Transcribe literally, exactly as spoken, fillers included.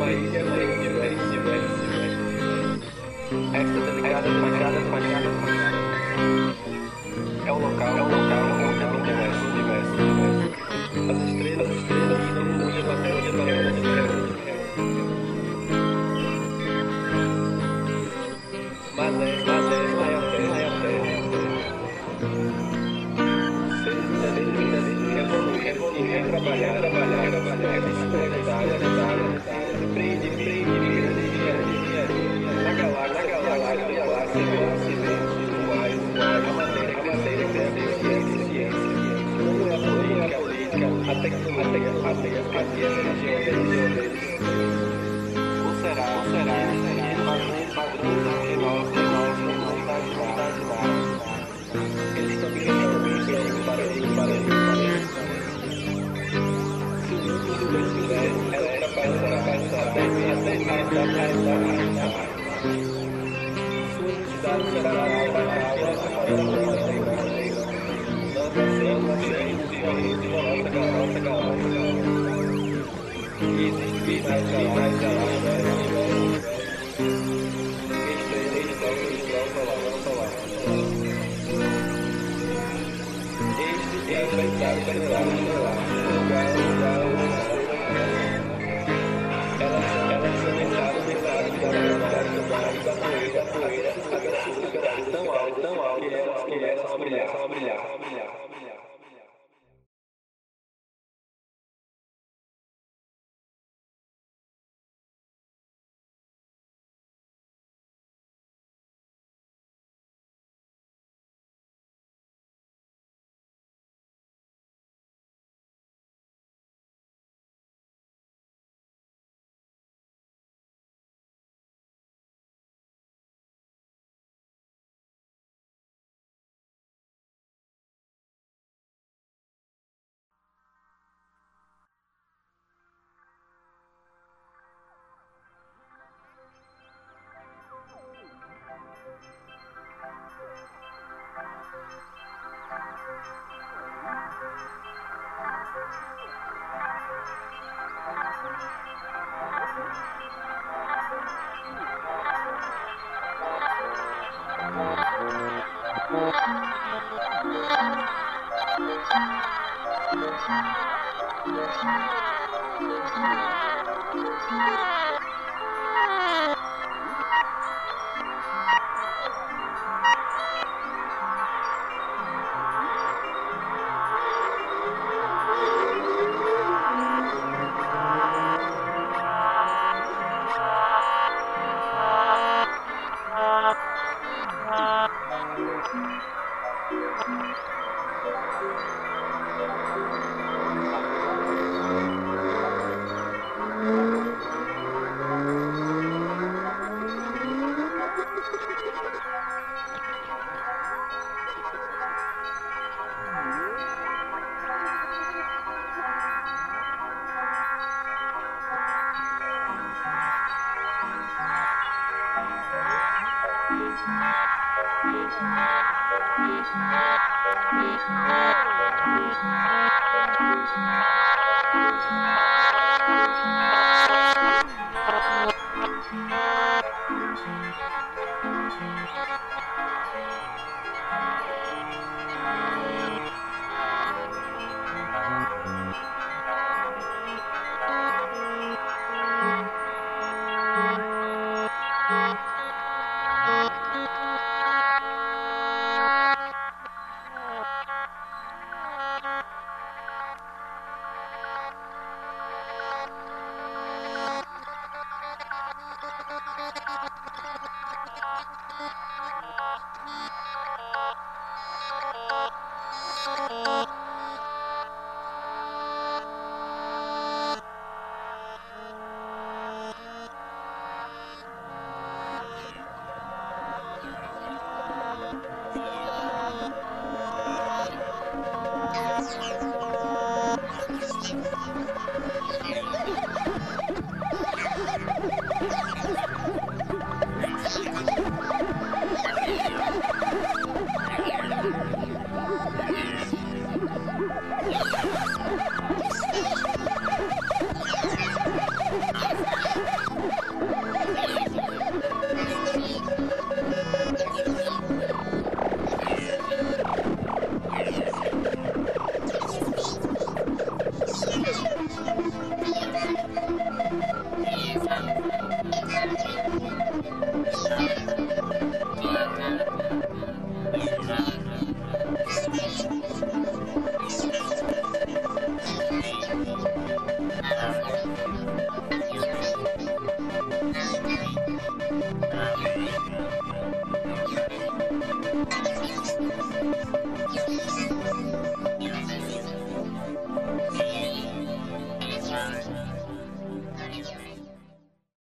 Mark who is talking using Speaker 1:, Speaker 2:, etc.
Speaker 1: uma ilha pequeníssima, esta delicada facada, facada, facada. É o local, é o local onde o universo, universo, universo. As estrelas, as estrelas, e não muito até onde vai o universo. Mas é, mas é, vai a terra, vai a terra. Seres inteligentes que evoluem, evoluem, trabalhar, trabalhar, trabalhar, responsabilidade, responsabilidade, prende, prende, prende, na galáxia, na galáxia, na galáxia, se vê, uai, uai, a maneira, a maneira que é a ciência, como é a política, a política, a tecnologia, a tecnologia, a religião, ou será, ou será, que padrões, padrões que nós, que nós não imaginamos, eles também estão para ele, para ele, para ele. Se o mundo do universo era capaz de trabalhar até mesmo a realidade, sua entidade será trabalhada para nós nascemos de nossa galáxia. E existe mais galáxias. Estrelas, estrelas, estrelas solar. Este é a verdade estelar, lugar, lugar, elas são entradas pela gravidade do mar e da poeira, da poeira, a gravidade tão alta, tão alta, que elas começam a brilhar, a brilhar, a brilhar.